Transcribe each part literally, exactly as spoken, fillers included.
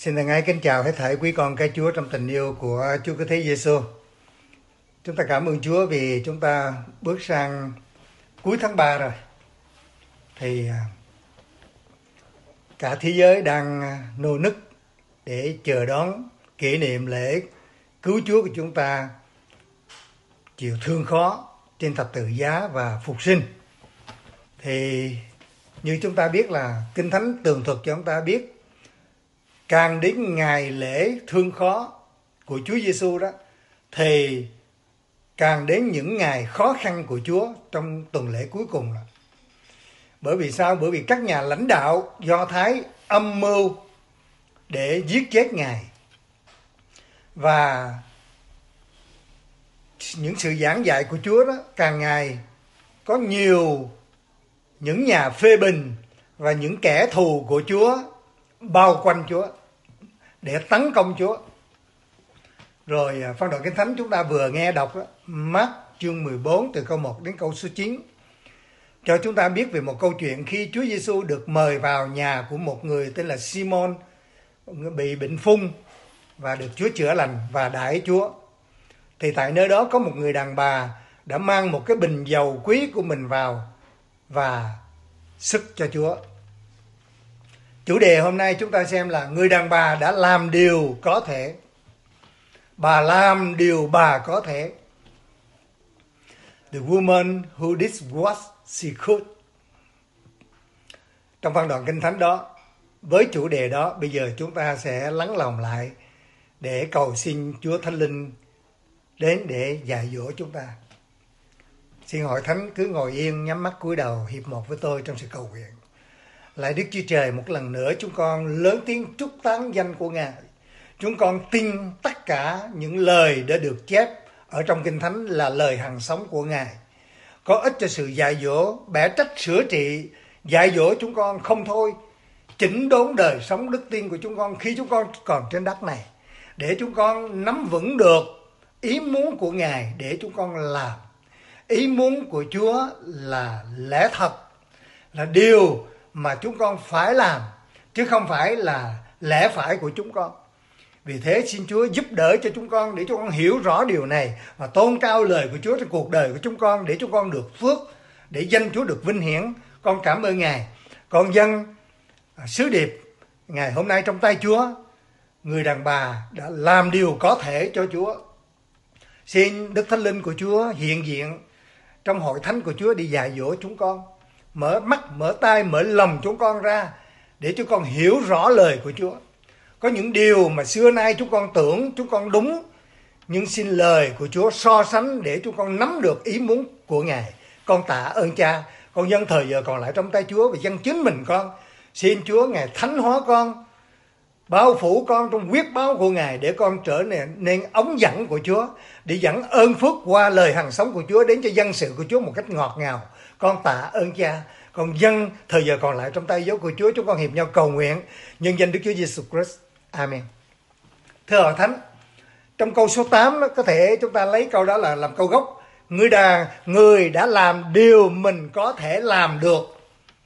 Xin thân ái kính chào hết thảy quý con cái Chúa trong tình yêu của Chúa Cứu Thế Giêsu. Chúng ta cảm ơn Chúa vì chúng ta bước sang cuối tháng ba rồi. Thì cả thế giới đang nô nức để chờ đón kỷ niệm lễ cứu Chúa của chúng ta chịu thương khó trên thập tự giá và phục sinh. Thì như chúng ta biết là Kinh Thánh tường thuật cho chúng ta biết, càng đến ngày lễ thương khó của Chúa Giêsu đó thì càng đến những ngày khó khăn của Chúa trong tuần lễ cuối cùng. Là bởi vì sao? Bởi vì các nhà lãnh đạo Do Thái âm mưu để giết chết Ngài, và những sự giảng dạy của Chúa đó càng ngày có nhiều những nhà phê bình và những kẻ thù của Chúa bao quanh Chúa để tấn công Chúa. Rồi phân đoạn Kinh Thánh chúng ta vừa nghe đọc đó, Mác chương mười bốn từ câu một đến câu số chín, cho chúng ta biết về một câu chuyện khi Chúa Giêsu được mời vào nhà của một người tên là Simon bị bệnh phung và được Chúa chữa lành và đãi Chúa. Thì tại nơi đó có một người đàn bà đã mang một cái bình dầu quý của mình vào và sức cho Chúa. Chủ đề hôm nay chúng ta xem là người đàn bà đã làm điều có thể. Bà làm điều bà có thể. The woman who did what she could. Trong văn đoạn Kinh Thánh đó, với chủ đề đó, bây giờ chúng ta sẽ lắng lòng lại để cầu xin Chúa Thánh Linh đến để dạy dỗ chúng ta. Xin hội thánh cứ ngồi yên, nhắm mắt cúi đầu, hiệp một với tôi trong sự cầu nguyện. Lạy Đức Chúa Trời, một lần nữa chúng con lớn tiếng trúc tán danh của Ngài. Chúng con tin tất cả những lời đã được chép ở trong Kinh Thánh là lời hằng sống của Ngài, có ích cho sự dạy dỗ, bẻ trách, sửa trị, dạy dỗ chúng con không thôi, chỉnh đốn đời sống đức tin của chúng con khi chúng con còn trên đất này, để chúng con nắm vững được ý muốn của Ngài để chúng con làm. Ý muốn của Chúa là lẽ thật, là điều mà chúng con phải làm, chứ không phải là lẽ phải của chúng con. Vì thế xin Chúa giúp đỡ cho chúng con để chúng con hiểu rõ điều này và tôn cao lời của Chúa trong cuộc đời của chúng con, để chúng con được phước, để danh Chúa được vinh hiển. Con cảm ơn Ngài. Con dâng sứ điệp ngày hôm nay trong tay Chúa. Người đàn bà đã làm điều có thể cho Chúa. Xin Đức Thánh Linh của Chúa hiện diện trong hội thánh của Chúa để dạy dỗ chúng con, mở mắt, mở tai, mở lòng chúng con ra để chúng con hiểu rõ lời của Chúa. Có những điều mà xưa nay chúng con tưởng chúng con đúng, nhưng xin lời của Chúa so sánh để chúng con nắm được ý muốn của Ngài. Con tạ ơn Cha. Con dâng thời giờ còn lại trong tay Chúa và dâng chính mình con. Xin Chúa Ngài thánh hóa con, bao phủ con trong huyết báo của Ngài, để con trở nên, nên ống dẫn của Chúa, để dẫn ơn phước qua lời hằng sống của Chúa đến cho dân sự của Chúa một cách ngọt ngào. Con tạ ơn Cha. Con dâng thời giờ còn lại trong tay dấu của Chúa. Chúng con hiệp nhau cầu nguyện nhân danh Đức Chúa Giêsu Christ. Amen. Thưa hội thánh, trong câu số tám đó, có thể chúng ta lấy câu đó là làm câu gốc. Người đàn người đã làm điều mình có thể làm được,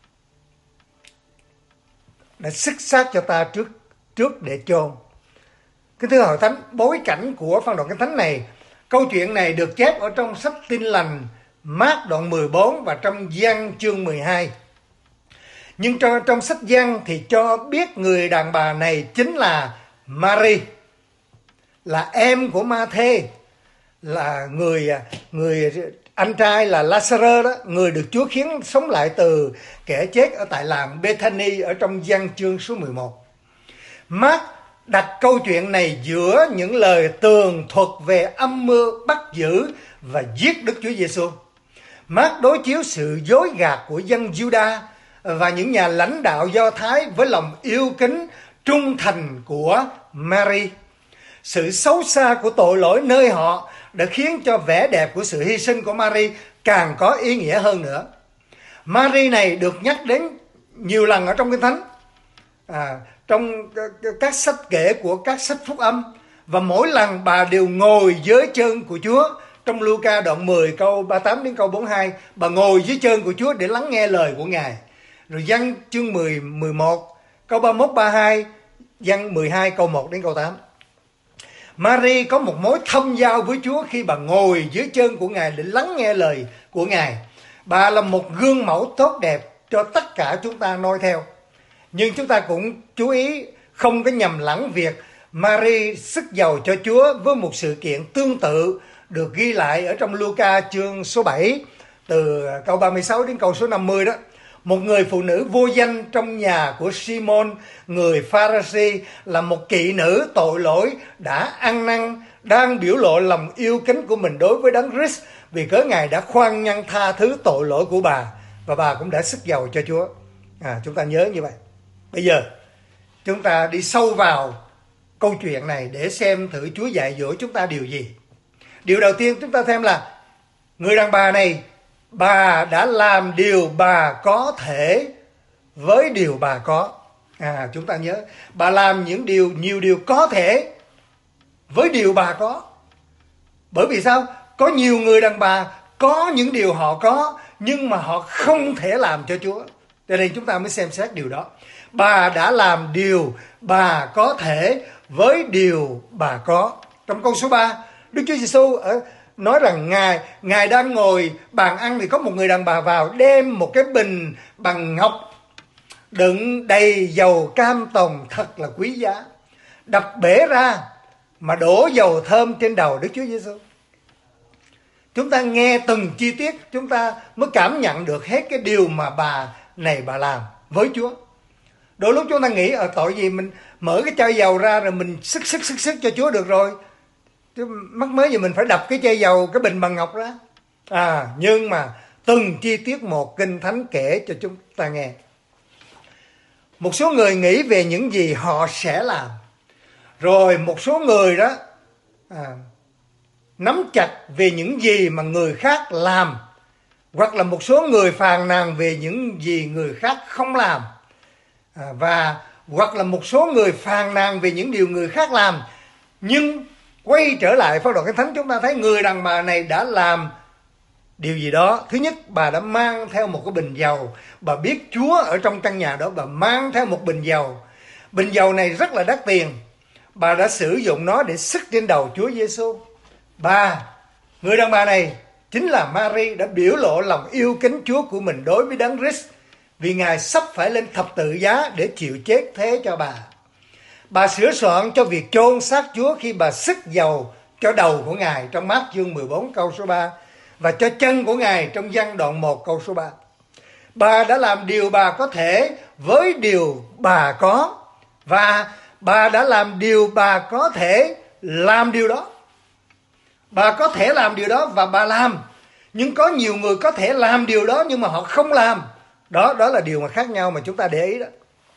đã sức xác cho ta trước trước để chôn. Kính thưa hội thánh, bối cảnh của phân đoạn Kinh Thánh này, câu chuyện này được chép ở trong sách Tin Lành Mác đoạn mười bốn và trong Giăng chương mười hai. Nhưng trong, trong sách Giăng thì cho biết người đàn bà này chính là Mary, là em của Ma-thê, là người người anh trai là Lazarus đó, người được Chúa khiến sống lại từ kẻ chết ở tại làng Bethany ở trong Giăng chương số mười một. Mác đặt câu chuyện này giữa những lời tường thuật về âm mưu bắt giữ và giết Đức Chúa Giêsu. Mác đối chiếu sự dối gạt của dân Juda và những nhà lãnh đạo Do Thái với lòng yêu kính, trung thành của Mary. Sự xấu xa của tội lỗi nơi họ đã khiến cho vẻ đẹp của sự hy sinh của Mary càng có ý nghĩa hơn nữa. Mary này được nhắc đến nhiều lần ở trong Kinh Thánh, à, trong các sách kể của các sách phúc âm, và mỗi lần bà đều ngồi dưới chân của Chúa. Trong Luca đoạn mười câu ba mươi tám đến câu bốn mươi hai, bà ngồi dưới chân của Chúa để lắng nghe lời của Ngài. Rồi Giăng chương mười, mười một câu ba mươi mốt ba mươi hai, Giăng mười hai câu một đến câu tám. Mary có một mối thâm giao với Chúa khi bà ngồi dưới chân của Ngài để lắng nghe lời của Ngài. Bà là một gương mẫu tốt đẹp cho tất cả chúng ta noi theo. Nhưng chúng ta cũng chú ý không có nhầm lẫn việc Mary sức giàu cho Chúa với một sự kiện tương tự được ghi lại ở trong Luca chương số bảy từ câu ba mươi sáu đến câu số năm mươi đó. Một người phụ nữ vô danh trong nhà của Simon, người Pha-ri-si, là một kỵ nữ tội lỗi đã ăn năn, đang biểu lộ lòng yêu kính của mình đối với Đấng Christ vì cớ Ngài đã khoan nhân tha thứ tội lỗi của bà và bà cũng đã sức giàu cho Chúa. À, chúng ta nhớ như vậy. Bây giờ chúng ta đi sâu vào câu chuyện này để xem thử Chúa dạy dỗ chúng ta điều gì. Điều đầu tiên chúng ta xem là người đàn bà này, bà đã làm điều bà có thể với điều bà có. À, chúng ta nhớ, bà làm những điều nhiều điều có thể với điều bà có. Bởi vì sao? Có nhiều người đàn bà có những điều họ có nhưng mà họ không thể làm cho Chúa. Cho nên chúng ta mới xem xét điều đó. Bà đã làm điều bà có thể với điều bà có. Trong câu số ba, Đức Chúa Giêsu ở nói rằng Ngài Ngài đang ngồi bàn ăn thì có một người đàn bà vào đem một cái bình bằng ngọc đựng đầy dầu cam tồng thật là quý giá, đập bể ra mà đổ dầu thơm trên đầu Đức Chúa Giêsu. Chúng ta nghe từng chi tiết chúng ta mới cảm nhận được hết cái điều mà bà này bà làm với Chúa. Đôi lúc chúng ta nghĩ ở tội gì mình mở cái chai dầu ra rồi mình sức sức sức sức cho Chúa được rồi. Chứ mắc mới gì mình phải đập cái chai dầu, cái bình bằng ngọc ra. À, nhưng mà từng chi tiết một Kinh Thánh kể cho chúng ta nghe. Một số người nghĩ về những gì họ sẽ làm. Rồi một số người đó à, nắm chặt về những gì mà người khác làm. Hoặc là một số người phàn nàn về những gì người khác không làm. À, và hoặc là một số người phàn nàn về những điều người khác làm. Nhưng quay trở lại Phác Đoạn Kinh Thánh, chúng ta thấy người đàn bà này đã làm điều gì đó. Thứ nhất, bà đã mang theo một cái bình dầu. Bà biết Chúa ở trong căn nhà đó, bà mang theo một bình dầu. Bình dầu này rất là đắt tiền. Bà đã sử dụng nó để sức trên đầu Chúa Giêsu. Bà, người đàn bà này chính là Mary, đã biểu lộ lòng yêu kính Chúa của mình đối với Đấng Christ vì Ngài sắp phải lên thập tự giá để chịu chết thế cho bà. Bà sửa soạn cho việc chôn xác Chúa khi bà sức dầu cho đầu của Ngài trong Mác chương mười bốn câu số ba và cho chân của Ngài trong Giăng đoạn một câu số ba. Bà đã làm điều bà có thể với điều bà có và bà đã làm điều bà có thể làm điều đó. Bà có thể làm điều đó và bà làm. Nhưng có nhiều người có thể làm điều đó nhưng mà họ không làm. Đó, đó là điều mà khác nhau mà chúng ta để ý đó.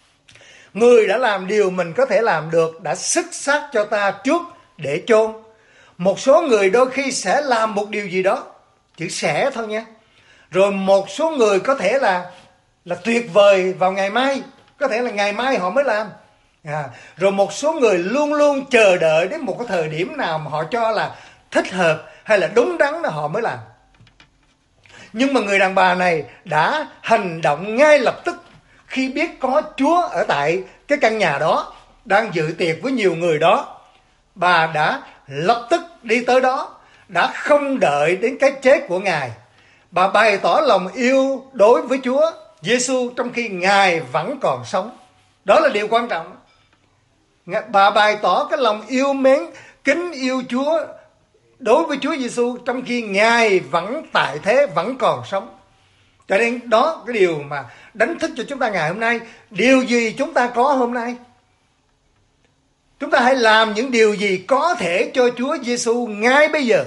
Người đã làm điều mình có thể làm được, đã sức xác cho ta trước để chôn. Một số người đôi khi sẽ làm một điều gì đó, chữ sẽ thôi nha. Rồi một số người có thể là là tuyệt vời vào ngày mai, có thể là ngày mai họ mới làm. À, rồi một số người luôn luôn chờ đợi đến một cái thời điểm nào mà họ cho là thích hợp hay là đúng đắn là họ mới làm. Nhưng mà người đàn bà này đã hành động ngay lập tức khi biết có Chúa ở tại cái căn nhà đó, đang dự tiệc với nhiều người đó. Bà đã lập tức đi tới đó, đã không đợi đến cái chết của Ngài. Bà bày tỏ lòng yêu đối với Chúa Giêsu trong khi Ngài vẫn còn sống. Đó là điều quan trọng. Bà bày tỏ cái lòng yêu mến, kính yêu Chúa đối với Chúa Giêsu trong khi Ngài vẫn tại thế, vẫn còn sống. Cho nên đó cái điều mà đánh thức cho chúng ta ngày hôm nay. Điều gì chúng ta có hôm nay? Chúng ta hãy làm những điều gì có thể cho Chúa Giêsu ngay bây giờ.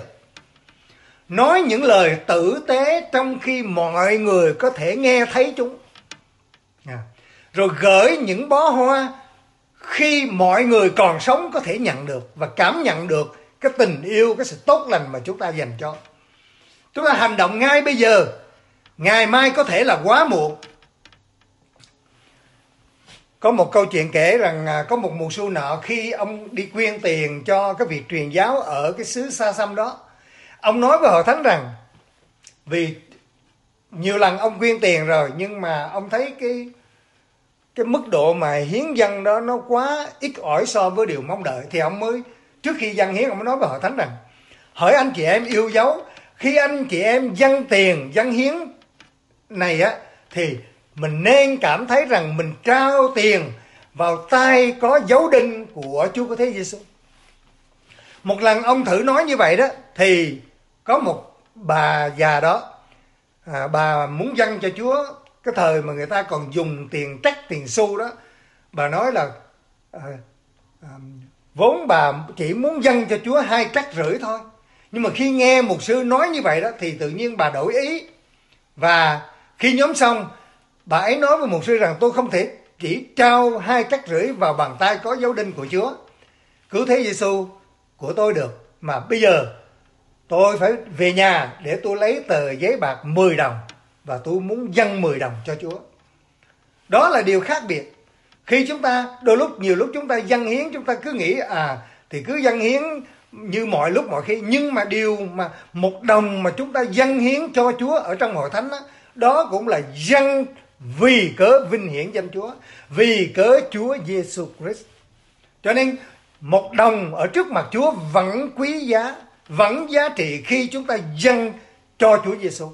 Nói những lời tử tế trong khi mọi người có thể nghe thấy chúng. À, rồi gửi những bó hoa khi mọi người còn sống có thể nhận được và cảm nhận được cái tình yêu, cái sự tốt lành mà chúng ta dành cho. Chúng ta hành động ngay bây giờ. Ngày mai có thể là quá muộn. Có một câu chuyện kể rằng có một mục sư nọ khi ông đi quyên tiền cho cái việc truyền giáo ở cái xứ xa xăm đó. Ông nói với hội thánh rằng vì nhiều lần ông quyên tiền rồi nhưng mà ông thấy cái cái mức độ mà hiến dâng đó nó quá ít ỏi so với điều mong đợi, thì ông mới, trước khi dâng hiến, ông mới nói với hội thánh rằng: hỡi anh chị em yêu dấu, khi anh chị em dâng tiền dâng hiến này á, thì mình nên cảm thấy rằng mình trao tiền vào tay có dấu đinh của Chúa Cứu Thế Giêsu. Một lần ông thử nói như vậy đó, thì có một bà già đó, à, bà muốn dâng cho Chúa cái thời mà người ta còn dùng tiền trắc, tiền xu đó. Bà nói là à, à, vốn bà chỉ muốn dâng cho Chúa hai trắc rưỡi thôi, nhưng mà khi nghe mục sư nói như vậy đó thì tự nhiên bà đổi ý. Và khi nhóm xong, bà ấy nói với mục sư rằng: tôi không thể chỉ trao hai trắc rưỡi vào bàn tay có dấu đinh của Chúa Cứu Thế Giêsu của tôi được, mà bây giờ tôi phải về nhà để tôi lấy tờ giấy bạc mười đồng và tôi muốn dâng mười đồng cho Chúa. Đó là điều khác biệt. Khi chúng ta, đôi lúc, nhiều lúc chúng ta dâng hiến, chúng ta cứ nghĩ à thì cứ dâng hiến như mọi lúc mọi khi. Nhưng mà điều mà một đồng mà chúng ta dâng hiến cho Chúa ở trong hội thánh đó, đó cũng là dâng vì cớ vinh hiển danh Chúa, vì cớ Chúa Giêsu Christ. Cho nên một đồng ở trước mặt Chúa vẫn quý giá, vẫn giá trị khi chúng ta dâng cho Chúa Giêsu.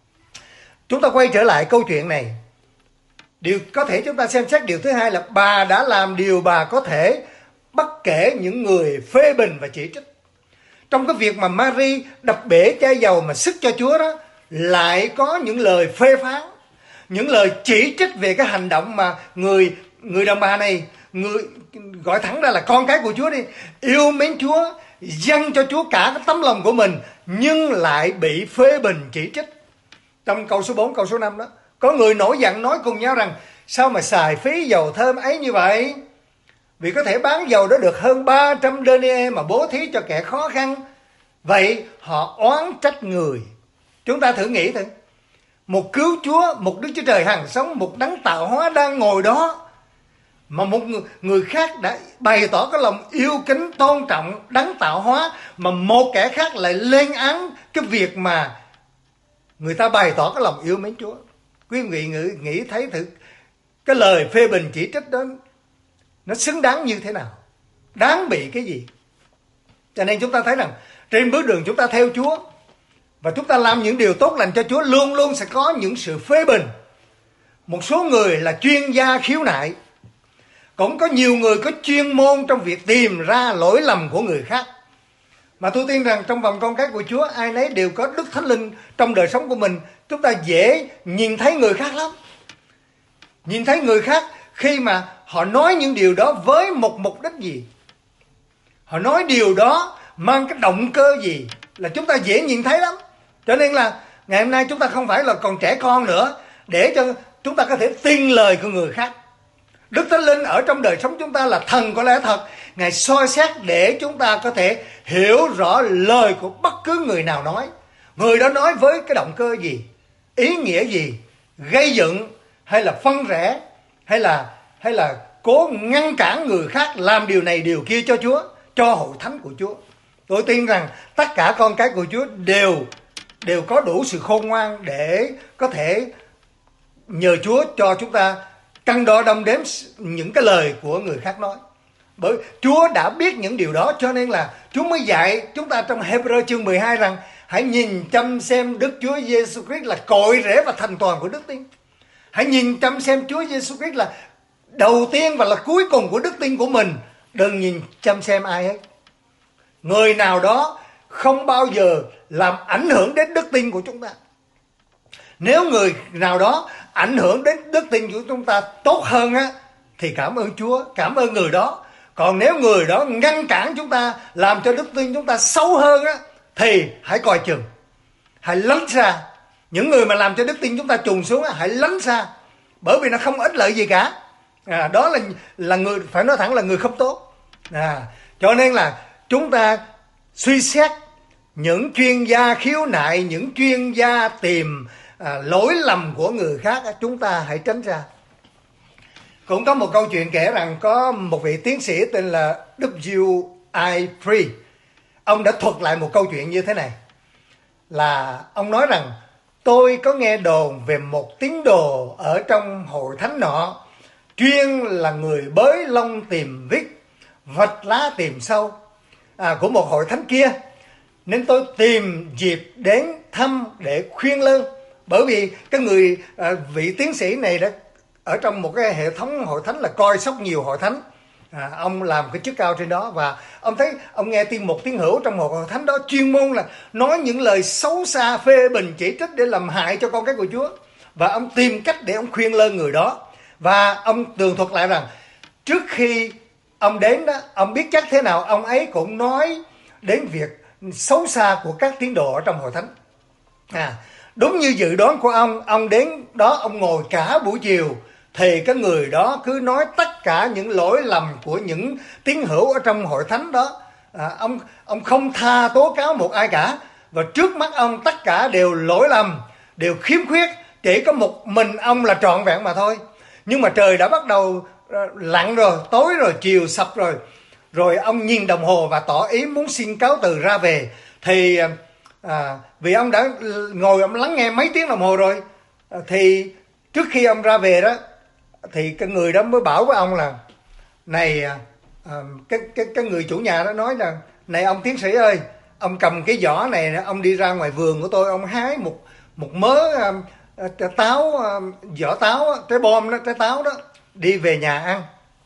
Chúng ta quay trở lại câu chuyện này. Điều có thể chúng ta xem xét điều thứ hai là bà đã làm điều bà có thể, bất kể những người phê bình và chỉ trích. Trong cái việc mà Mary đập bể chai dầu mà sức cho Chúa đó, lại có những lời phê phán, những lời chỉ trích về cái hành động mà người người đàn bà này, người gọi thẳng ra là con cái của Chúa đi, yêu mến Chúa, dâng cho Chúa cả cái tấm lòng của mình, nhưng lại bị phê bình chỉ trích. Trong câu số bốn, câu số năm đó, có người nổi giận nói cùng nhau rằng: sao mà xài phí dầu thơm ấy như vậy? Vì có thể bán dầu đó được hơn ba trăm denier mà bố thí cho kẻ khó khăn. Vậy họ oán trách người. Chúng ta thử nghĩ thử, một cứu Chúa, một Đức Chúa Trời hằng sống, một đấng tạo hóa đang ngồi đó, mà một người, người khác đã bày tỏ cái lòng yêu kính tôn trọng đấng tạo hóa, mà một kẻ khác lại lên án cái việc mà người ta bày tỏ cái lòng yêu mến Chúa. Quý vị nghĩ, nghĩ thấy thử cái lời phê bình chỉ trích đó nó xứng đáng như thế nào, đáng bị cái gì. Cho nên chúng ta thấy rằng trên bước đường chúng ta theo Chúa và chúng ta làm những điều tốt lành cho Chúa, luôn luôn sẽ có những sự phê bình. Một số người là chuyên gia khiếu nại, cũng có nhiều người có chuyên môn trong việc tìm ra lỗi lầm của người khác. Mà tôi tin rằng trong vòng con cái của Chúa, ai nấy đều có Đức Thánh Linh trong đời sống của mình. Chúng ta dễ nhìn thấy người khác lắm. Nhìn thấy người khác khi mà họ nói những điều đó với một mục đích gì, họ nói điều đó mang cái động cơ gì, là chúng ta dễ nhìn thấy lắm. Cho nên là ngày hôm nay chúng ta không phải là còn trẻ con nữa, để cho chúng ta có thể tin lời của người khác. Đức Thánh Linh ở trong đời sống chúng ta là thần có lẽ thật. Ngài soi xét để chúng ta có thể hiểu rõ lời của bất cứ người nào nói. Người đó nói với cái động cơ gì, ý nghĩa gì, gây dựng hay là phân rẽ, hay là hay là cố ngăn cản người khác làm điều này điều kia cho Chúa, cho hội thánh của Chúa. Tôi tin rằng tất cả con cái của Chúa đều đều có đủ sự khôn ngoan để có thể nhờ Chúa cho chúng ta cân đo đong đếm những cái lời của người khác nói. Bởi Chúa đã biết những điều đó, cho nên là Chúa mới dạy chúng ta trong Hebrew chương mười hai rằng hãy nhìn chăm xem Đức Chúa Giêsu Christ là cội rễ và thành toàn của đức tin. Hãy nhìn chăm xem Chúa Giêsu Christ là đầu tiên và là cuối cùng của đức tin của mình. Đừng nhìn chăm xem ai hết. Người nào đó không bao giờ làm ảnh hưởng đến đức tin của chúng ta. Nếu người nào đó ảnh hưởng đến đức tin của chúng ta tốt hơn á, thì cảm ơn Chúa, cảm ơn người đó. Còn nếu người đó ngăn cản chúng ta, làm cho đức tin chúng ta xấu hơn á, thì hãy coi chừng, hãy lánh xa. Những người mà làm cho đức tin chúng ta trùng xuống á, hãy lánh xa, bởi vì nó không ích lợi gì cả. À, đó là là người, phải nói thẳng là người không tốt. À, cho nên là chúng ta suy xét những chuyên gia khiếu nại, những chuyên gia tìm à, lỗi lầm của người khác, chúng ta hãy tránh ra. Cũng có một câu chuyện kể rằng có một vị tiến sĩ tên là W I Free. Ông đã thuật lại một câu chuyện như thế này. Là ông nói rằng tôi có nghe đồn về một tín đồ ở trong hội thánh nọ chuyên là người bới lông tìm vít, vạch lá tìm sâu à, của một hội thánh kia. Nên tôi tìm dịp đến thăm để khuyên lơn. Bởi vì cái người à, vị tiến sĩ này đã ở trong một cái hệ thống hội thánh là coi sóc nhiều hội thánh. À, ông làm cái chức cao trên đó, và ông thấy ông nghe tiên mục, tiếng hữu trong một hội thánh đó chuyên môn là nói những lời xấu xa, phê bình, chỉ trích để làm hại cho con cái của Chúa. Và ông tìm cách để ông khuyên lơn người đó. Và ông tường thuật lại rằng trước khi ông đến đó, ông biết chắc thế nào ông ấy cũng nói đến việc xấu xa của các tín đồ ở trong hội thánh. À, đúng như dự đoán của ông, ông đến đó ông ngồi cả buổi chiều, thì cái người đó cứ nói tất cả những lỗi lầm của những tín hữu ở trong hội thánh đó. À, ông ông không tha tố cáo một ai cả, và trước mắt ông tất cả đều lỗi lầm, đều khiếm khuyết, chỉ có một mình ông là trọn vẹn mà thôi. Nhưng mà trời đã bắt đầu lặn rồi, tối rồi, chiều sập rồi, rồi ông nhìn đồng hồ và tỏ ý muốn xin cáo từ ra về. Thì à, vì ông đã ngồi ông lắng nghe mấy tiếng đồng hồ rồi, à, thì trước khi ông ra về đó, thì cái người đó mới bảo với ông là này, à, cái cái cái người chủ nhà đó nói là này ông tiến sĩ ơi, ông cầm cái giỏ này, ông đi ra ngoài vườn của tôi, ông hái một một mớ à, à, táo, à, giỏ táo, trái bom đó, trái táo đó, đi về nhà ăn.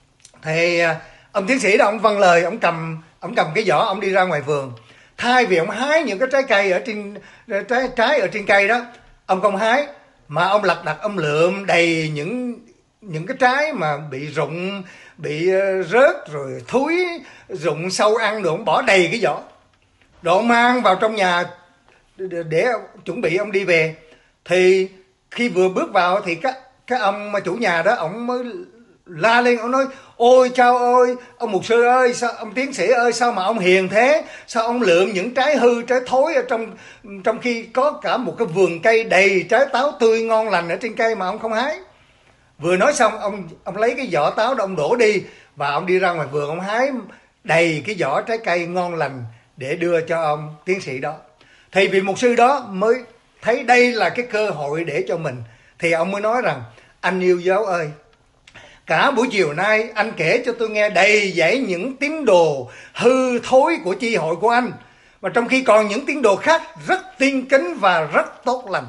Thì à, ông tiến sĩ đó ông vâng lời, ông cầm ông cầm cái giỏ, ông đi ra ngoài vườn. Thay vì ông hái những cái trái cây ở trên trái trái ở trên cây đó, ông không hái, mà ông lật đật ông lượm đầy những những cái trái mà bị rụng, bị rớt rồi thúi, rụng sâu ăn rồi, ông bỏ đầy cái giỏ, rồi ông mang vào trong nhà để, để chuẩn bị ông đi về. Thì khi vừa bước vào thì các cái ông mà chủ nhà đó, ông mới la lên, ông nói: ôi chao ơi, ông mục sư ơi, sao ông tiến sĩ ơi, sao mà ông hiền thế, sao ông lượm những trái hư, trái thối ở trong trong khi có cả một cái vườn cây đầy trái táo tươi ngon lành ở trên cây mà ông không hái. Vừa nói xong, ông ông lấy cái vỏ táo đó ông đổ đi, và ông đi ra ngoài vườn, ông hái đầy cái vỏ trái cây ngon lành để đưa cho ông tiến sĩ đó. Thì vị mục sư đó mới thấy đây là cái cơ hội để cho mình, thì ông mới nói rằng: anh yêu dấu ơi, cả buổi chiều nay anh kể cho tôi nghe đầy dẫy những tín đồ hư thối của chi hội của anh, mà trong khi còn những tín đồ khác rất tin kính và rất tốt lành.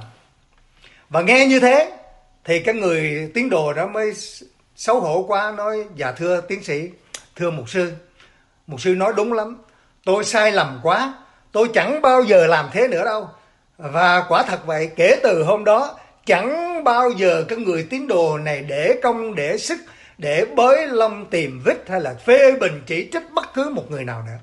Và nghe như thế thì cái người tín đồ đó mới xấu hổ quá, nói: dạ thưa tiến sĩ, thưa mục sư, mục sư nói đúng lắm, tôi sai lầm quá, tôi chẳng bao giờ làm thế nữa đâu. Và quả thật vậy, kể từ hôm đó chẳng bao giờ cái người tín đồ này để công để sức để bới lông tìm vết hay là phê bình chỉ trích bất cứ một người nào nữa.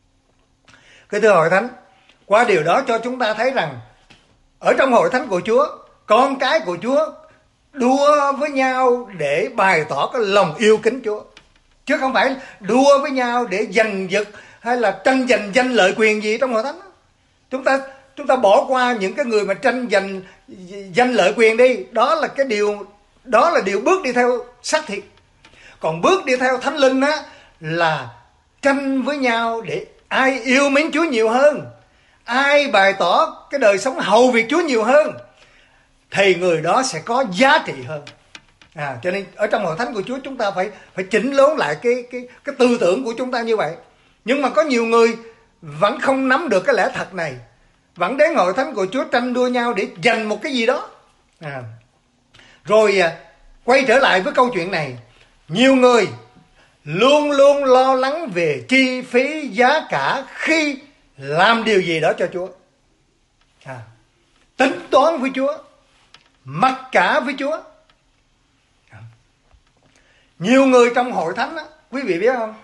Cái thưa hội thánh, qua điều đó cho chúng ta thấy rằng ở trong hội thánh của Chúa, con cái của Chúa đua với nhau để bày tỏ cái lòng yêu kính Chúa, chứ không phải đua với nhau để giành giật hay là tranh giành danh lợi quyền gì trong hội thánh. Chúng ta chúng ta bỏ qua những cái người mà tranh giành danh lợi quyền đi, đó là cái điều đó là điều bước đi theo xác thịt. Còn bước đi theo thánh linh á là tranh với nhau để ai yêu mến Chúa nhiều hơn, ai bày tỏ cái đời sống hầu việc Chúa nhiều hơn, thì người đó sẽ có giá trị hơn. À, cho nên ở trong hội thánh của Chúa chúng ta phải phải chỉnh đốn lại cái cái cái tư tưởng của chúng ta như vậy. Nhưng mà có nhiều người vẫn không nắm được cái lẽ thật này, vẫn đến hội thánh của Chúa tranh đua nhau để giành một cái gì đó. À, rồi à, quay trở lại với câu chuyện này, nhiều người luôn luôn lo lắng về chi phí giá cả khi làm điều gì đó cho Chúa. À, tính toán với Chúa, mặc cả với Chúa. À, nhiều người trong hội thánh á, quý vị biết không,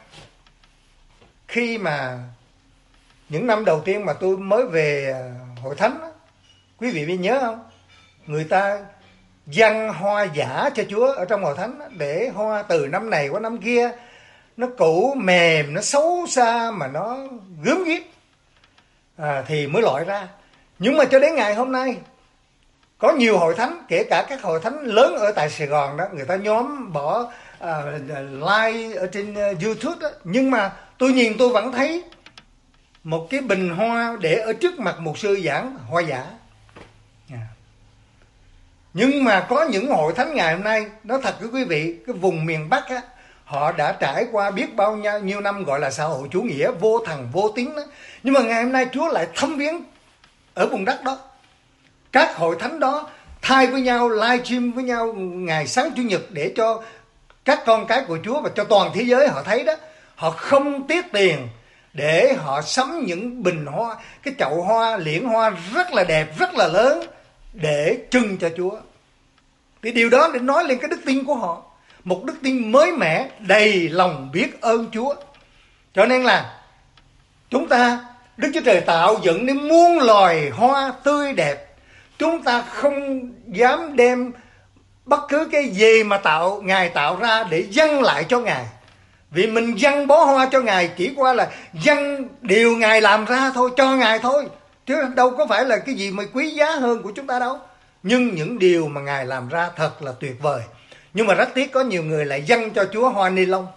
khi mà những năm đầu tiên mà tôi mới về hội thánh á, quý vị biết nhớ không, người ta dâng hoa giả cho Chúa ở trong hội thánh á, để hoa từ năm này qua năm kia nó cũ mềm, nó xấu xa mà nó gớm ghiếc, à, thì mới loại ra. Nhưng mà cho đến ngày hôm nay, có nhiều hội thánh, kể cả các hội thánh lớn ở tại Sài Gòn đó, người ta nhóm bỏ à, like ở trên YouTube đó, nhưng mà tôi nhìn tôi vẫn thấy một cái bình hoa để ở trước mặt mục sư giảng hoa giả. À, Nhưng mà có những hội thánh ngày hôm nay, nói thật với quý vị, cái vùng miền Bắc á, họ đã trải qua biết bao nhiêu năm gọi là xã hội chủ nghĩa vô thần vô tín đó. Nhưng mà ngày hôm nay Chúa lại thăm viếng ở vùng đất đó. Các hội thánh đó thay với nhau, live stream với nhau ngày sáng Chủ nhật để cho các con cái của Chúa và cho toàn thế giới họ thấy đó. Họ không tiếc tiền để họ sắm những bình hoa, cái chậu hoa, liễn hoa rất là đẹp, rất là lớn để trưng cho Chúa. Thì điều đó để nói lên cái đức tin của họ. Một đức tin mới mẻ, đầy lòng biết ơn Chúa. Cho nên là chúng ta, Đức Chúa Trời tạo dựng nên muôn loài hoa tươi đẹp. Chúng ta không dám đem bất cứ cái gì mà tạo Ngài tạo ra để dâng lại cho Ngài. Vì mình dâng bó hoa cho Ngài chỉ qua là dâng điều Ngài làm ra thôi, cho Ngài thôi. Chứ đâu có phải là cái gì mà quý giá hơn của chúng ta đâu. Nhưng những điều mà Ngài làm ra thật là tuyệt vời. Nhưng mà rất tiếc có nhiều người lại dâng cho Chúa hoa ni lông.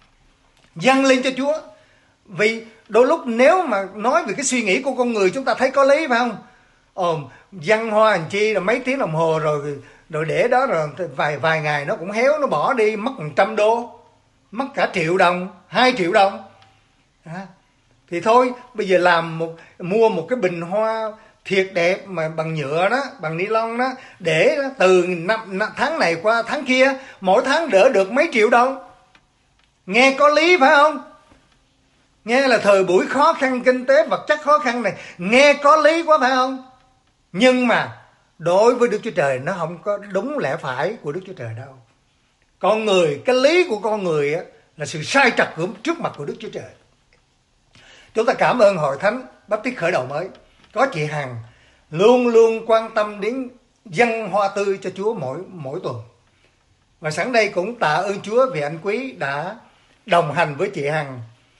Dâng lên cho Chúa. Vì đôi lúc nếu mà nói về cái suy nghĩ của con người chúng ta thấy có lý phải không? Ồ, dâng hoa làm chi là mấy tiếng đồng hồ rồi rồi để đó rồi vài vài ngày nó cũng héo, nó bỏ đi, mất một trăm đô, mất cả triệu đồng, hai triệu đồng. À, thì thôi bây giờ làm một mua một cái bình hoa thiệt đẹp mà bằng nhựa đó, bằng ni lông đó, để từ năm, tháng này qua tháng kia, mỗi tháng đỡ được mấy triệu đồng. Nghe có lý phải không? Nghe là thời buổi khó khăn, kinh tế vật chất khó khăn này, nghe có lý quá phải không? Nhưng mà đối với Đức Chúa Trời nó không có đúng lẽ phải của Đức Chúa Trời đâu. Con người, cái lý của con người á, là sự sai trật trước mặt của Đức Chúa Trời. Chúng ta cảm ơn Hội Thánh Baptist Khởi Đầu Mới. Có chị Hằng luôn luôn quan tâm đến dâng hoa tươi cho Chúa mỗi mỗi tuần. Và sẵn đây cũng tạ ơn Chúa vì anh Quý đã đồng hành với chị Hằng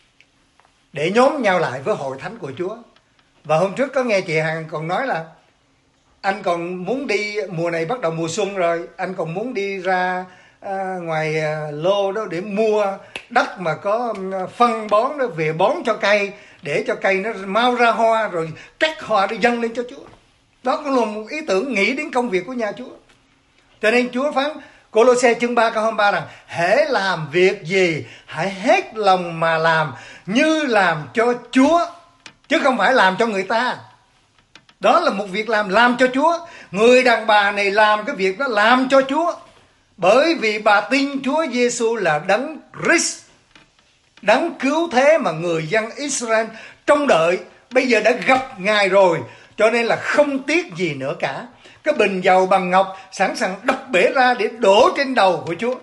để nhóm nhau lại với Hội Thánh của Chúa. Và hôm trước có nghe chị Hằng còn nói là anh còn muốn đi, mùa này bắt đầu mùa xuân rồi, anh còn muốn đi ra à, ngoài à, lô đó để mua đất mà có phân bón đó về bón cho cây, để cho cây nó mau ra hoa rồi cắt hoa để dâng lên cho Chúa. Đó cũng là một ý tưởng nghĩ đến công việc của nhà Chúa. Cho nên Chúa phán Cô-lô-se chương ba câu hai mươi ba rằng hễ làm việc gì hãy hết lòng mà làm như làm cho Chúa, chứ không phải làm cho người ta. Đó là một việc làm làm cho Chúa. Người đàn bà này làm cái việc đó làm cho Chúa, bởi vì bà tin Chúa Giêsu là đấng Christ, đấng cứu thế mà người dân Israel trông đợi, bây giờ đã gặp Ngài rồi, cho nên là không tiếc gì nữa cả. Cái bình dầu bằng ngọc sẵn sàng đập bể ra để đổ trên đầu của Chúa.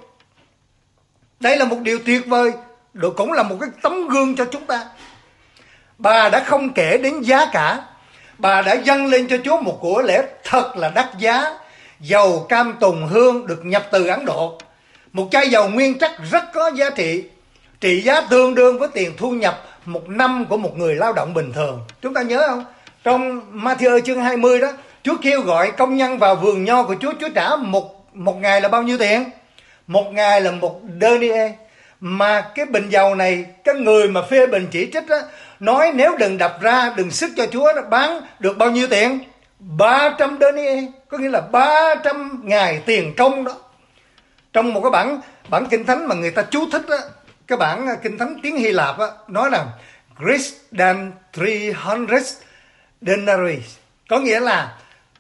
Đây là một điều tuyệt vời, cũng là một cái tấm gương cho chúng ta. Bà đã không kể đến giá cả, bà đã dâng lên cho Chúa một của lễ thật là đắt giá. Dầu cam tùng hương được nhập từ Ấn Độ, một chai dầu nguyên chất rất có giá trị, trị giá tương đương với tiền thu nhập một năm của một người lao động bình thường. Chúng ta nhớ không? Trong Ma-thi-ơ chương hai mươi đó, Chúa kêu gọi công nhân vào vườn nho của Chúa. Chúa trả một, một ngày là bao nhiêu tiền? Một ngày là một denier. Mà cái bình dầu này, cái người mà phê bình chỉ trích đó, nói nếu đừng đập ra, đừng sức cho Chúa, nó bán được bao nhiêu tiền? ba trăm denier, có nghĩa là ba trăm ngày tiền công đó. Trong một cái bản bản kinh thánh mà người ta chú thích đó, cái bản kinh thánh tiếng Hy Lạp đó, nói là greater than three hundred denarii, có nghĩa là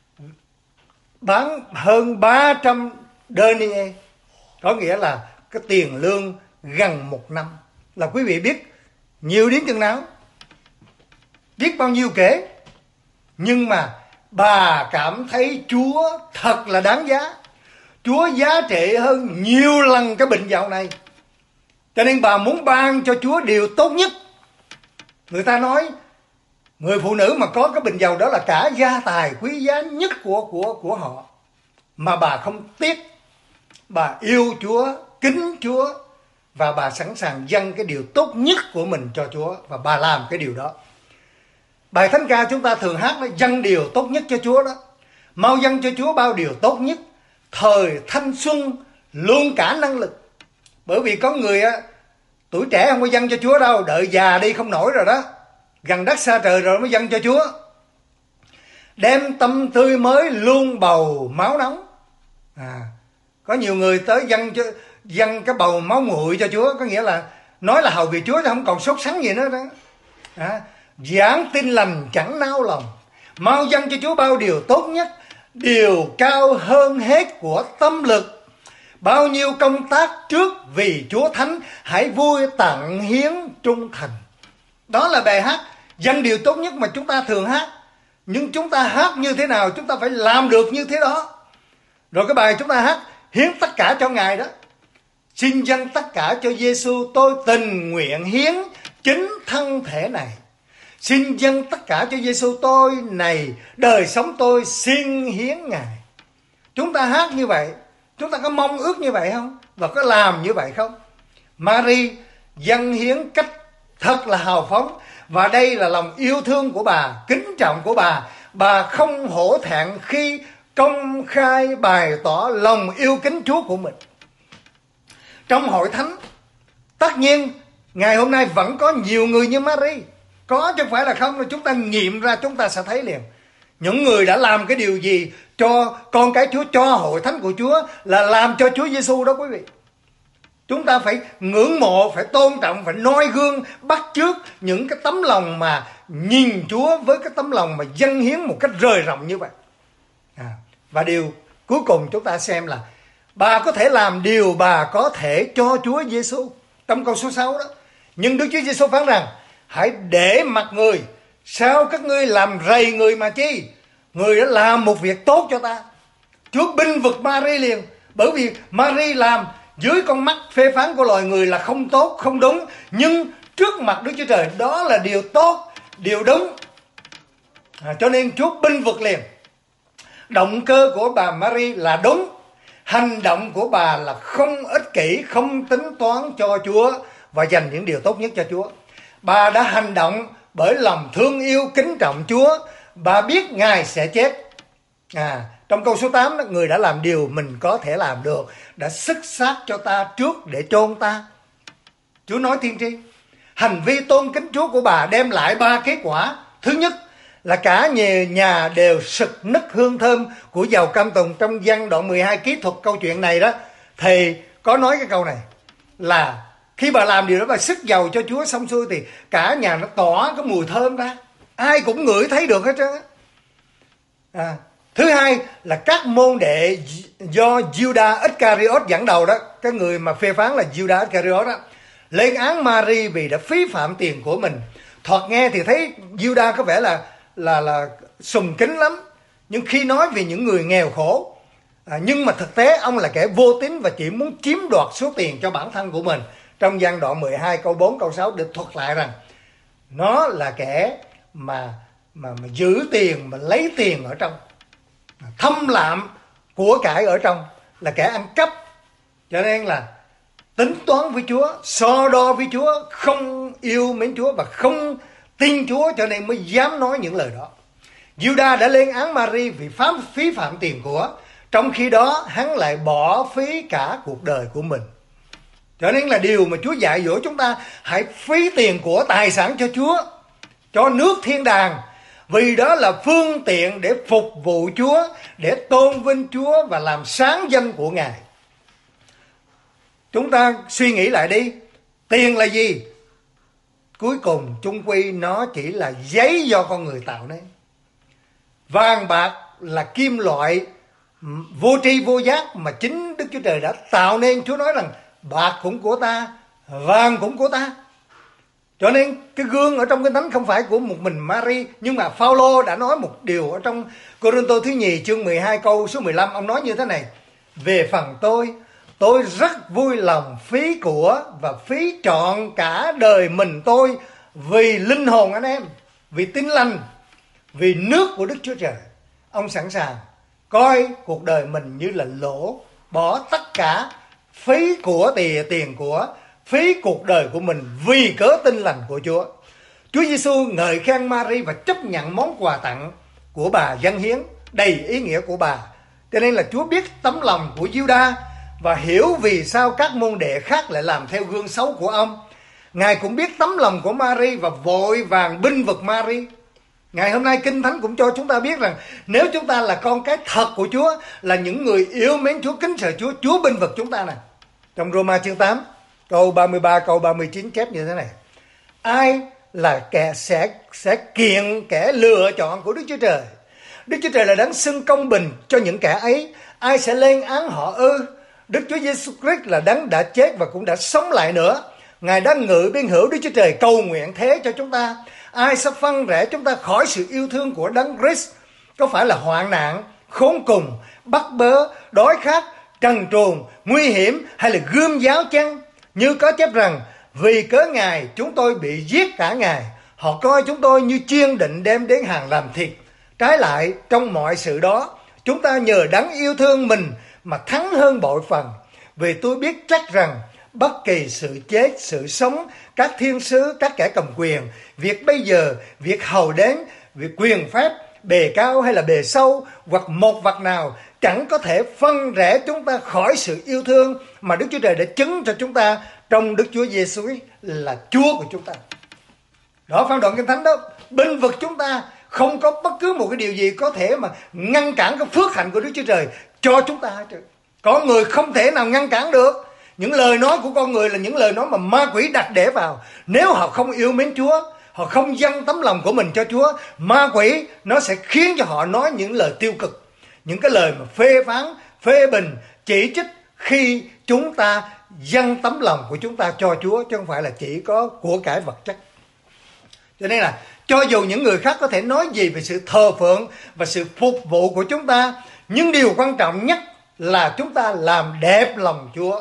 bán hơn ba trăm denier, có nghĩa là cái tiền lương gần một năm. Là quý vị biết nhiều đến chừng nào, biết bao nhiêu kể. Nhưng mà bà cảm thấy Chúa thật là đáng giá, Chúa giá trị hơn nhiều lần cái bình dầu này, cho nên bà muốn ban cho Chúa điều tốt nhất. Người ta nói người phụ nữ mà có cái bình dầu đó là cả gia tài quý giá nhất của của của họ, mà bà không tiếc. Bà yêu Chúa, kính Chúa, và bà sẵn sàng dâng cái điều tốt nhất của mình cho Chúa, và bà làm cái điều đó. Bài thánh ca chúng ta thường hát là dâng điều tốt nhất cho Chúa đó. Mau dâng cho Chúa bao điều tốt nhất, thời thanh xuân luôn cả năng lực. Bởi vì có người á, tuổi trẻ không có dâng cho Chúa đâu, đợi già đi không nổi rồi đó, gần đất xa trời rồi mới dâng cho Chúa. Đem tâm tươi mới luôn bầu máu nóng. À, có nhiều người tới dâng cho dâng cái bầu máu nguội cho Chúa, có nghĩa là nói là hầu việc Chúa chứ không còn sốt sắng gì nữa đó. À, giảng tin lành chẳng nao lòng, mau dâng cho Chúa bao điều tốt nhất, điều cao hơn hết của tâm lực. Bao nhiêu công tác trước vì Chúa Thánh, hãy vui tặng hiến trung thành. Đó là bài hát dâng điều tốt nhất mà chúng ta thường hát. Nhưng chúng ta hát như thế nào, chúng ta phải làm được như thế đó. Rồi cái bài chúng ta hát hiến tất cả cho Ngài đó. Xin dâng tất cả cho Giêsu, tôi tình nguyện hiến chính thân thể này. Xin dâng tất cả cho Giêsu, tôi này đời sống tôi xin hiến Ngài. Chúng ta hát như vậy, chúng ta có mong ước như vậy không? Và có làm như vậy không? Mary dâng hiến cách thật là hào phóng. Và đây là lòng yêu thương của bà, kính trọng của bà. Bà không hổ thẹn khi công khai bày tỏ lòng yêu kính Chúa của mình. Trong hội thánh, tất nhiên ngày hôm nay vẫn có nhiều người như Mary. Có chứ không phải là không, chúng ta nghiệm ra chúng ta sẽ thấy liền. Những người đã làm cái điều gì cho con cái Chúa, cho hội thánh của Chúa, là làm cho Chúa Giêsu đó quý vị. Chúng ta phải ngưỡng mộ, phải tôn trọng, phải noi gương, bắt chước những cái tấm lòng mà nhìn Chúa với cái tấm lòng mà dâng hiến một cách rời rộng như vậy. À, và điều cuối cùng chúng ta xem là bà có thể làm điều bà có thể cho Chúa Giêsu. Trong câu số sáu đó, nhưng Đức Chúa Giêsu phán rằng, hãy để mặc người, sao các ngươi làm rầy người mà chi? Người đã làm một việc tốt cho ta. Chúa binh vực Mary liền, bởi vì Mary làm dưới con mắt phê phán của loài người là không tốt, không đúng. Nhưng trước mặt Đức Chúa Trời đó là điều tốt, điều đúng. À, cho nên Chúa binh vực liền. Động cơ của bà Mary là đúng. Hành động của bà là không ích kỷ, không tính toán cho Chúa và dành những điều tốt nhất cho Chúa. Bà đã hành động bởi lòng thương yêu kính trọng Chúa. Bà biết Ngài sẽ chết. À, trong câu số tám đó, người đã làm điều mình có thể làm được, đã sức xác cho ta trước để chôn ta. Chúa nói tiên tri. Hành vi tôn kính Chúa của bà đem lại ba kết quả. Thứ nhất là cả nhà, nhà đều sực nức hương thơm của dầu cam tùng. Trong văn đoạn mười hai kỹ thuật câu chuyện này đó, thì có nói cái câu này là khi bà làm điều đó, bà sức dầu cho Chúa xong xuôi thì cả nhà nó tỏa cái mùi thơm ra, ai cũng ngửi thấy được hết trơn á. À, thứ hai là các môn đệ do Judas Iscariot dẫn đầu đó, cái người mà phê phán là Judas Iscariot đó, lên án Mary vì đã phí phạm tiền của mình. Thoạt nghe thì thấy Judas có vẻ là là là sùng kính lắm, nhưng khi nói về những người nghèo khổ, à, nhưng mà thực tế ông là kẻ vô tín và chỉ muốn chiếm đoạt số tiền cho bản thân của mình. Trong văn đoạn mười hai câu bốn câu sáu được thuật lại rằng nó là kẻ mà mà mà giữ tiền, mà lấy tiền ở trong, thâm lạm của cải ở trong, là kẻ ăn cắp. Cho nên là tính toán với Chúa, so đo với Chúa, không yêu mến Chúa và không tin Chúa, cho nên mới dám nói những lời đó. Judas đã lên án Mary vì phá phí phạm tiền của, trong khi đó hắn lại bỏ phí cả cuộc đời của mình. Cho nên là điều mà Chúa dạy dỗ chúng ta, hãy phí tiền của tài sản cho Chúa, cho nước thiên đàng, vì đó là phương tiện để phục vụ Chúa, để tôn vinh Chúa và làm sáng danh của Ngài. Chúng ta suy nghĩ lại đi, tiền là gì? Cuối cùng chung quy nó chỉ là giấy do con người tạo nên. Vàng bạc là kim loại vô tri vô giác mà chính Đức Chúa Trời đã tạo nên. Chúa nói rằng bạc cũng của ta, vàng cũng của ta. Cho nên cái gương ở trong Kinh Thánh không phải của một mình Mary, nhưng mà Phao-lô đã nói một điều ở trong Cô-rinh-tô thứ nhì chương mười hai câu số mười lăm. Ông nói như thế này: về phần tôi, tôi rất vui lòng phí của và phí trọn cả đời mình tôi vì linh hồn anh em, vì tin lành, vì nước của Đức Chúa Trời. Ông sẵn sàng coi cuộc đời mình như là lỗ, bỏ tất cả, phí của tiền, tiền của, phí cuộc đời của mình vì cớ tin lành của Chúa. Chúa Giêsu ngợi khen Mary và chấp nhận món quà tặng của bà dâng hiến đầy ý nghĩa của bà. Cho nên là Chúa biết tấm lòng của Judas và hiểu vì sao các môn đệ khác lại làm theo gương xấu của ông. Ngài cũng biết tấm lòng của Mary và vội vàng binh vực Mary. Ngày hôm nay Kinh Thánh cũng cho chúng ta biết rằng nếu chúng ta là con cái thật của Chúa, là những người yêu mến Chúa, kính sợ Chúa, Chúa bênh vực chúng ta này. Trong Roma chương tám, câu ba mươi ba, câu ba mươi chín chép như thế này. Ai là kẻ sẽ, sẽ kiện kẻ lựa chọn của Đức Chúa Trời? Đức Chúa Trời là đấng xưng công bình cho những kẻ ấy. Ai sẽ lên án họ ư? Đức Chúa Giêsu Christ là đấng đã chết và cũng đã sống lại nữa. Ngài đã ngự bên hữu Đức Chúa Trời cầu nguyện thế cho chúng ta. Ai sẽ phân rẽ chúng ta khỏi sự yêu thương của đấng Christ? Có phải là hoạn nạn, khốn cùng, bắt bớ, đói khát, trần truồng, nguy hiểm hay là gươm giáo chăng? Như có chép rằng, vì cớ Ngài chúng tôi bị giết cả ngày. Họ coi chúng tôi như chiên định đem đến hàng làm thịt. Trái lại, trong mọi sự đó, chúng ta nhờ đấng yêu thương mình mà thắng hơn bội phần. Vì tôi biết chắc rằng bất kỳ sự chết, sự sống, các thiên sứ, các kẻ cầm quyền, việc bây giờ, việc hầu đến, việc quyền phép, bề cao hay là bề sâu, hoặc một vật nào chẳng có thể phân rẽ chúng ta khỏi sự yêu thương mà Đức Chúa Trời đã chứng cho chúng ta trong Đức Chúa Giêsu là Chúa của chúng ta. Đó, phán đoạn Kinh Thánh đó, bênh vực chúng ta, không có bất cứ một cái điều gì có thể mà ngăn cản cái phước hạnh của Đức Chúa Trời cho chúng ta hết trơn. Có người không thể nào ngăn cản được. Những lời nói của con người là những lời nói mà ma quỷ đặt để vào. Nếu họ không yêu mến Chúa, họ không dâng tấm lòng của mình cho Chúa, ma quỷ nó sẽ khiến cho họ nói những lời tiêu cực, những cái lời mà phê phán, phê bình, chỉ trích khi chúng ta dâng tấm lòng của chúng ta cho Chúa, chứ không phải là chỉ có của cải vật chất. Cho nên là cho dù những người khác có thể nói gì về sự thờ phượng và sự phục vụ của chúng ta, nhưng điều quan trọng nhất là chúng ta làm đẹp lòng Chúa.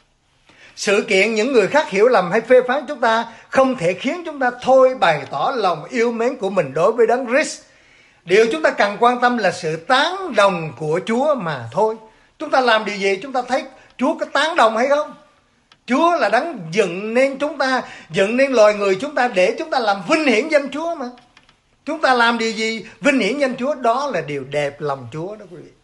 Sự kiện những người khác hiểu lầm hay phê phán chúng ta không thể khiến chúng ta thôi bày tỏ lòng yêu mến của mình đối với đấng Christ. Điều chúng ta cần quan tâm là sự tán đồng của Chúa mà thôi. Chúng ta làm điều gì chúng ta thấy Chúa có tán đồng hay không? Chúa là đấng dựng nên chúng ta, dựng nên loài người chúng ta để chúng ta làm vinh hiển danh Chúa mà. Chúng ta làm điều gì vinh hiển danh Chúa, đó là điều đẹp lòng Chúa đó quý vị.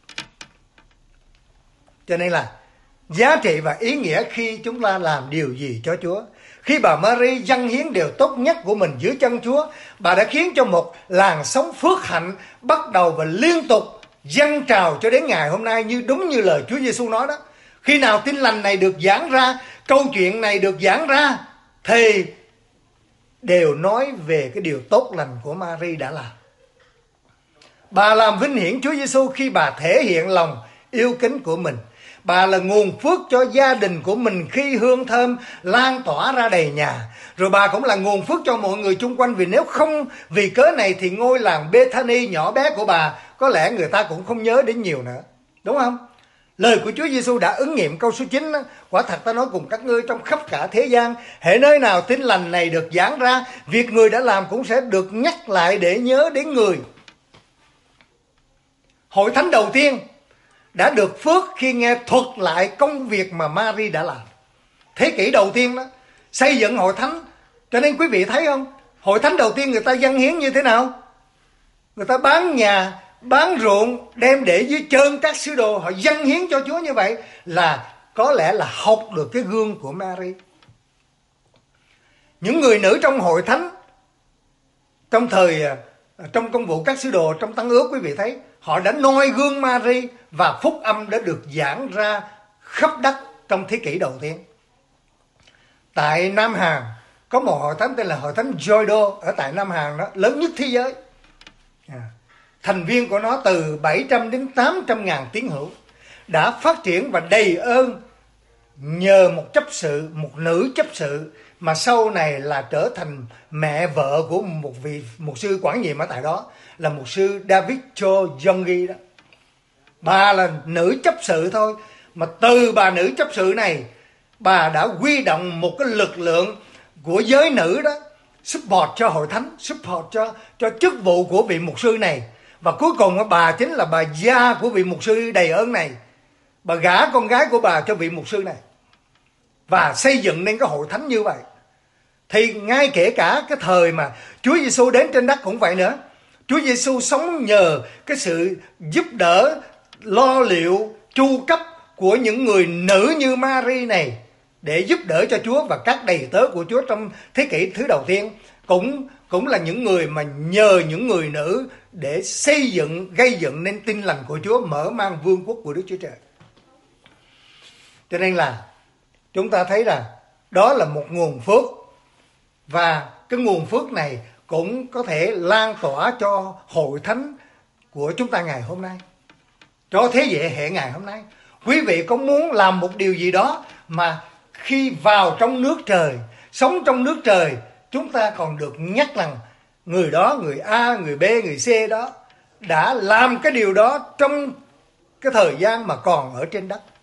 Cho nên là giá trị và ý nghĩa khi chúng ta làm điều gì cho Chúa. Khi bà Mary dâng hiến điều tốt nhất của mình dưới chân Chúa, bà đã khiến cho một làn sóng phước hạnh bắt đầu và liên tục dâng trào cho đến ngày hôm nay, như đúng như lời Chúa Giêsu nói đó. Khi nào tin lành này được giảng ra, câu chuyện này được giảng ra, thì đều nói về cái điều tốt lành của Mary đã làm. Bà làm vinh hiển Chúa Giêsu khi bà thể hiện lòng yêu kính của mình. Bà là nguồn phước cho gia đình của mình khi hương thơm lan tỏa ra đầy nhà. Rồi bà cũng là nguồn phước cho mọi người chung quanh, vì nếu không vì cớ này thì ngôi làng Bethany nhỏ bé của bà có lẽ người ta cũng không nhớ đến nhiều nữa. Đúng không? Lời của Chúa Giêsu đã ứng nghiệm câu số chín đó. Quả thật ta nói cùng các ngươi, trong khắp cả thế gian, hễ nơi nào tin lành này được giảng ra, việc người đã làm cũng sẽ được nhắc lại để nhớ đến người. Hội thánh đầu tiên đã được phước khi nghe thuật lại công việc mà Mary đã làm. Thế kỷ đầu tiên đó, xây dựng hội thánh. Cho nên quý vị thấy không, hội thánh đầu tiên người ta dâng hiến như thế nào? Người ta bán nhà, bán ruộng, đem để dưới chân các sứ đồ, họ dâng hiến cho Chúa như vậy, là có lẽ là học được cái gương của Mary. Những người nữ trong hội thánh, trong thời trong công vụ các sứ đồ trong Tân Ước, quý vị thấy họ đã noi gương Mary, và phúc âm đã được giảng ra khắp đất trong thế kỷ đầu tiên. Tại Nam Hàn có một hội thánh tên là hội thánh Joido ở tại Nam Hàn đó, lớn nhất thế giới. À, thành viên của nó từ bảy trăm đến tám trăm ngàn tín hữu, đã phát triển và đầy ơn nhờ một chấp sự, một nữ chấp sự mà sau này là trở thành mẹ vợ của một vị mục sư quản nhiệm ở tại đó, là mục sư David Cho Yonggi đó. Bà là nữ chấp sự thôi, mà từ bà nữ chấp sự này, bà đã huy động một cái lực lượng của giới nữ đó, support cho hội thánh, support cho cho chức vụ của vị mục sư này. Và cuối cùng bà chính là bà gia của vị mục sư đầy ơn này. Bà gả con gái của bà cho vị mục sư này, và xây dựng nên cái hội thánh như vậy. Thì ngay kể cả cái thời mà Chúa Giêsu đến trên đất cũng vậy nữa. Chúa Giêsu sống nhờ cái sự giúp đỡ, lo liệu, chu cấp của những người nữ như Mary này, để giúp đỡ cho Chúa, và các đầy tớ của Chúa trong thế kỷ thứ đầu tiên cũng cũng là những người mà nhờ những người nữ để xây dựng, gây dựng nên tin lành của Chúa, mở mang vương quốc của Đức Chúa Trời. Cho nên là chúng ta thấy rằng đó là một nguồn phước, và cái nguồn phước này cũng có thể lan tỏa cho hội thánh của chúng ta ngày hôm nay, cho thế hệ hệ ngày hôm nay. Quý vị có muốn làm một điều gì đó mà khi vào trong nước trời, sống trong nước trời, chúng ta còn được nhắc rằng người đó, người A, người B, người C đó đã làm cái điều đó trong cái thời gian mà còn ở trên đất.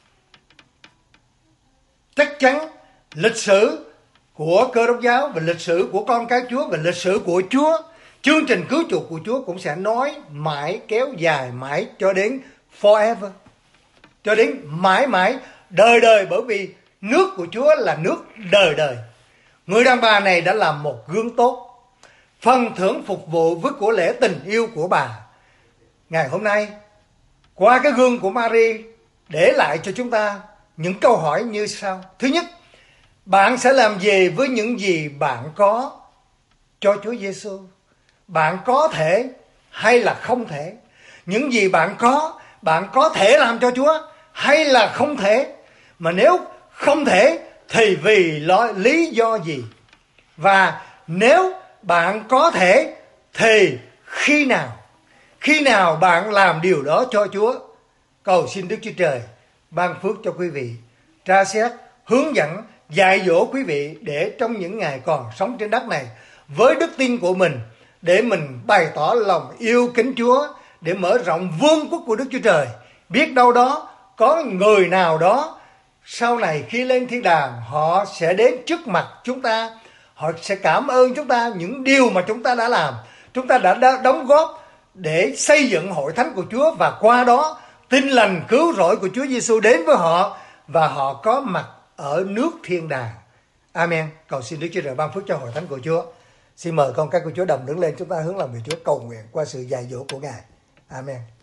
Chắc chắn lịch sử của Cơ Đốc giáo và lịch sử của con cái Chúa và lịch sử của Chúa, chương trình cứu chuộc của Chúa cũng sẽ nói mãi, kéo dài mãi cho đến forever, cho đến mãi mãi, đời đời, bởi vì nước của Chúa là nước đời đời. Người đàn bà này đã làm một gương tốt, phần thưởng phục vụ với của lễ tình yêu của bà. Ngày hôm nay, qua cái gương của Mary để lại cho chúng ta những câu hỏi như sau. Thứ nhất, bạn sẽ làm gì với những gì bạn có cho Chúa Giêsu? Bạn có thể hay là không thể? Những gì bạn có, bạn có thể làm cho Chúa hay là không thể? Mà nếu không thể thì vì lý do gì? Và nếu bạn có thể thì khi nào? Khi nào bạn làm điều đó cho Chúa? Cầu xin Đức Chúa Trời ban phước cho quý vị, tra xét, hướng dẫn, dạy dỗ quý vị để trong những ngày còn sống trên đất này, với đức tin của mình, để mình bày tỏ lòng yêu kính Chúa, để mở rộng vương quốc của Đức Chúa Trời. Biết đâu đó có người nào đó sau này khi lên thiên đàng, họ sẽ đến trước mặt chúng ta, họ sẽ cảm ơn chúng ta những điều mà chúng ta đã làm, chúng ta đã đóng góp để xây dựng hội thánh của Chúa, và qua đó tin lành cứu rỗi của Chúa Giêsu đến với họ, và họ có mặt ở nước thiên đàng. Amen. Cầu xin Đức Chúa Trời ban phước cho hội thánh của Chúa. Xin mời con cái của Chúa đồng đứng lên, chúng ta hướng lòng về Chúa cầu nguyện qua sự dạy dỗ của Ngài. Amen.